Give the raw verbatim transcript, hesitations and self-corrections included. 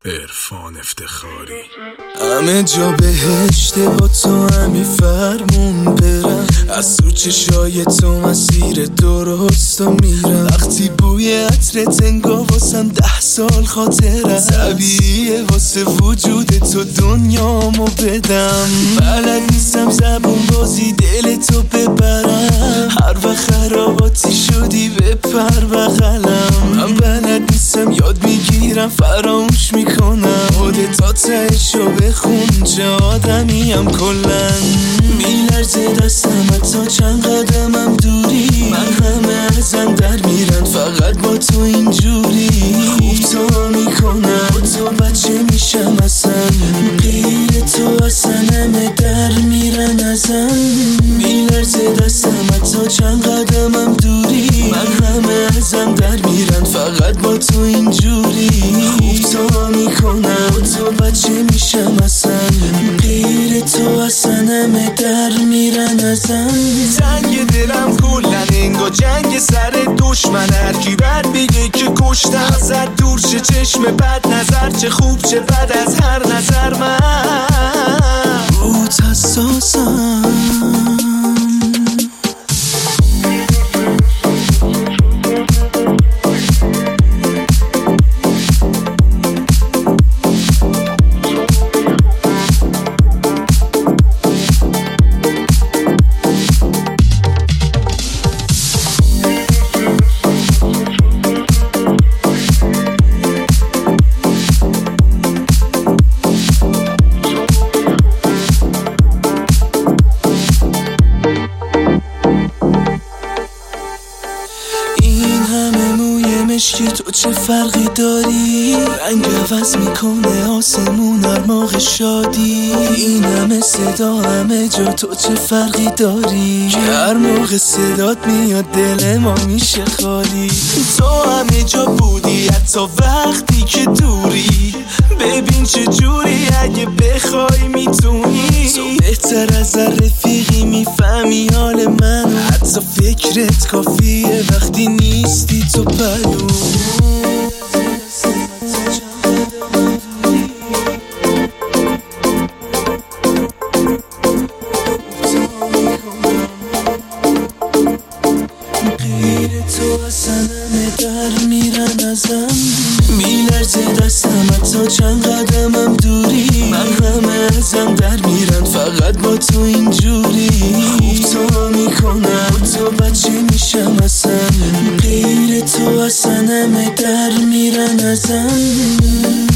عرفان افتخاری. همه جا بهشته با تو همی فرمون برم، از تو چشای تو مسیر درست و میرم. وقتی بوی عطرت انگار واسم ده سال خاطرم، طبیعیه واسه وجود تو دنیامو بدم. بلد نیستم زبون بازی دل تو ببرم، هر وقت خراباتی شدی بپر بغلم. من بلد نیستم یاد میگیرم فراموش میکنم، خودت تا تهشو بخون چه آدمیم کلن. میلرزه دستم تا چند قدمم دوری، من همه ازم در میرن فقط با تو اینجوری. خوب تو میکنم با تو بچه میشم اصلا، غیر تو اصلا همه در میرن ازم. میلرزه دستم تا چند قدمم دوری، من همه ازم در میرن فقط با تو اینجوری. خوب تو میکنم با تو بچه میشم اصلا، غیر تو اصلا همه در میرن ازم. جنگ دلم کلن انگا جنگ سر دشمن، هرکی بد بگه که کشتم ازت دور شه چشم بد نظر، چه خوب چه بد از هر نظر من روت حساسم. مشکی تو چه فرقی داری، رنگ عوض میکنه آسمون هر موقع شادی. این همه صدا همه جا تو چه فرقی داری، که هر موقع صدات میاد دل ما میشه خالی. تو همه جا بودی حتی وقتی که دوری، ببین چه جوری اگه بخوای میتونی. تو بهتر از رفیقی میفهمی حال من، حتی فکرت کافیه وقتی نیستی تو پلو. غیر تو اصلا همه در میرن ازم. میلرزه دستم تا چند قدمم دوری، من همه ازم در میرن فقط با تو اینجوری. خوب تو میکنم با تو بچه میشم اصلا، غیر تو اصلا همه در میرن ازم.